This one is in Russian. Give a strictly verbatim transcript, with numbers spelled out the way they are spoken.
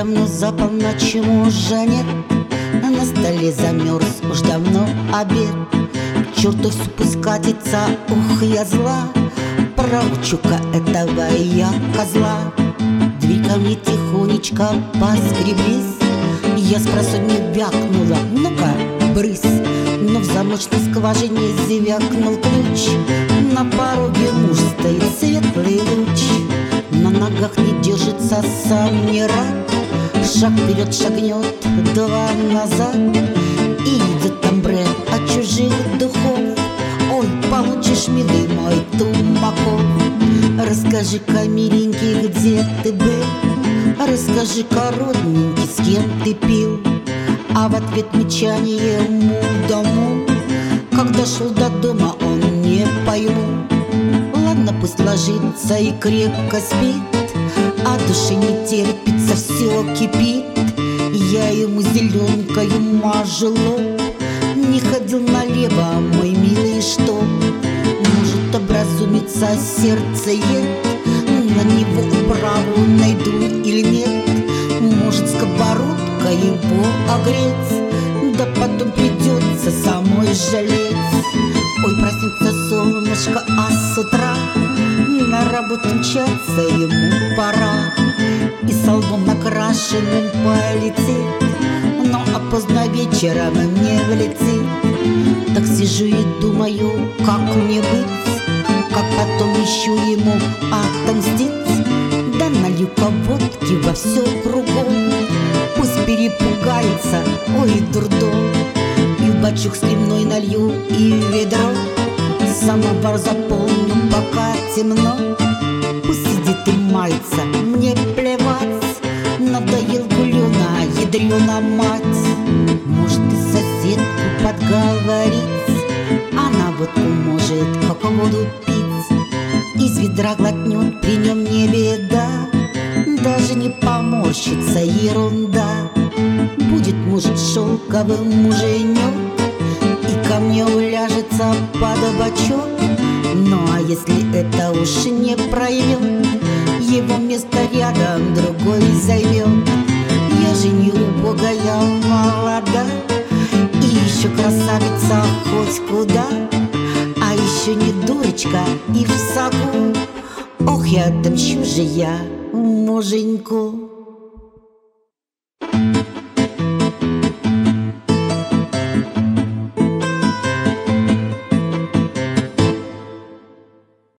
давно за полночь, ему уже нет. На столе замерз уж давно обед. К черту все пусть катится, ух, я зла. Проучу-ка этого я козла. Дверь ко мне тихонечко поскреблись. Я спросонья вякнула, ну-ка, брысь. Но в замочной скважине звякнул ключ. На пороге муж стоит, светлый луч. На ногах не держится, сам не рад. Шаг вперед шагнет, два назад. И идет амбре от чужих духов. Ой, получишь, милый мой, Тумаков. Расскажи-ка, миленький, где ты был? Расскажи-ка, родненький, с кем ты пил? А в ответ мечание му-да-му. Когда шел до дома, он не пойму. Ладно, пусть ложится и крепко спит, а душе не терпится, все кипит. Я ему зеленкою мажу лоб. Не ходил налево, мой милый, что? Может образумиться сердцеед, на него управу найду или нет? Может сковородкой его огреть, да потом придется самой жалеть. Ой, проснется солнышко, а с утра на работу мчаться ему пора. И с лбом накрашенным полетит, но а поздно вечером мне влетит. Так сижу и думаю, как мне быть, как потом ищу ему отомстить. Да налью-ка водки во все кругом, пусть перепугается, ой, дурдом. И в бачок сливной налью, и в ведро самовар заполню, пока темно. Пусть сидит и мается, мне плевать. Надоел гулёна, ядрёна мать. Может и соседку подговорить, она водку может, как воду пить. Из ведра глотнет, при нем не беда, даже не поморщится, ерунда. Будет, может, шелковым муженек и ко мне уляжется под бочок. Ну а если это уж не проймет, его место рядом другой займет. Я же не убогая, молода, и еще красавица хоть куда, а еще не дурочка и в соку. Ох, я отомщу же я муженьку.